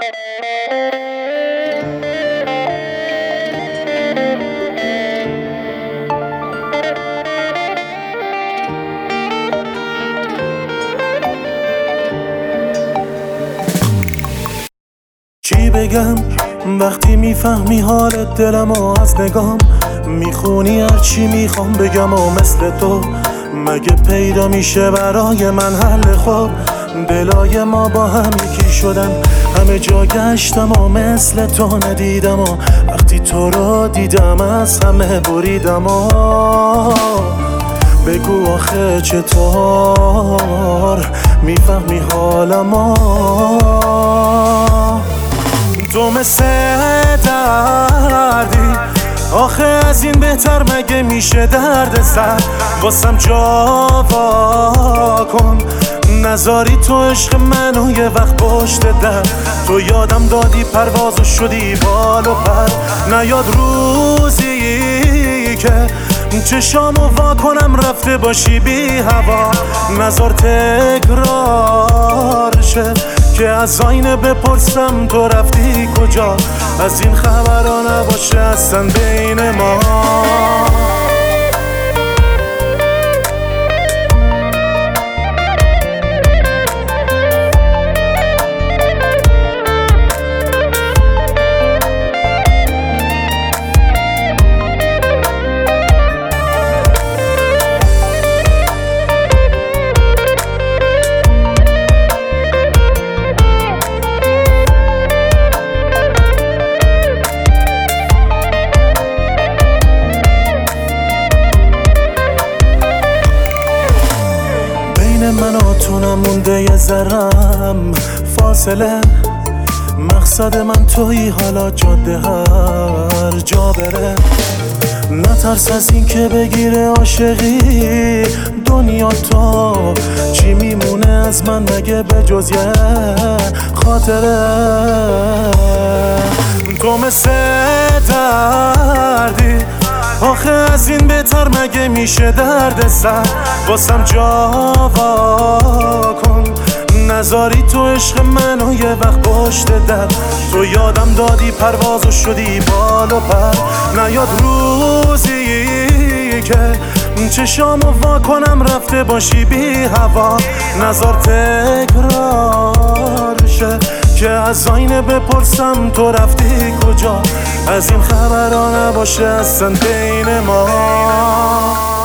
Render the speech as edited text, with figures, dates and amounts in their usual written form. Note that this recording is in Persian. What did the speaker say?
چی بگم وقتی میفهمی حالت دلمو از نگام میخونی هرچی میخوام بگم و مثل تو مگه پیدا میشه برای من حل خوب دلای ما با هم یکی شدن همه جا گشتم و مثل تو ندیدم و وقتی تو رو دیدم از همه بریدم و بگو آخه چطور میفهمی حالمو تو مثل دردی آخه از این بهتر مگه میشه درد سر واسم جا کن نذاری تو عشق منو یه وقت پشت در تو یادم دادی پروازو شدی بال و پر نیاد روزی که چشامو وا کنم رفته باشی بی هوا نذار تکرار شه که از آینه بپرسم تو رفتی کجا از این خبرها نباشه اصلا بین ما من و تو نمونده یه ذرم فاصله مقصد من تویی حالا جاده هر جا بره نترس از این که بگیره عاشقی دنیا تو چی میمونه از من مگه به جز یه خاطره تو مثل دردی آخه از این بهتر مگه میشه درد سر واسم جا کن نذاری تو عشق منو یه وقت پشت در تو یادم دادی پروازو شدی بال و پر نیاد روزی که چشامو وا کنم رفته باشی بی هوا نذار تکرار شه که از آینه بپرسم تو رفتی کجا از این خبرها نباشه اصلا بین ما